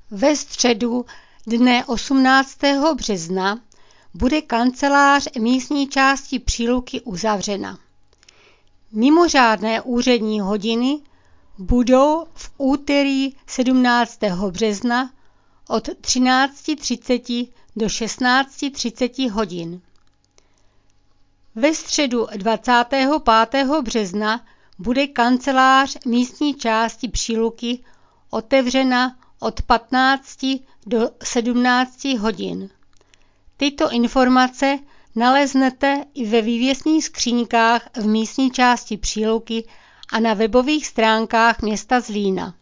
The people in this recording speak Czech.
Ve středu dne 18. března bude kancelář místní části Příluky uzavřena. Mimořádné úřední hodiny budou v úterý 17. března od 13:30 do 16:30 hodin. Ve středu 25. března bude kancelář místní části Příluky otevřena od 15 do 17 hodin. Tyto informace naleznete i ve vývěsních skříňkách v místní části Příluky a na webových stránkách města Zlína.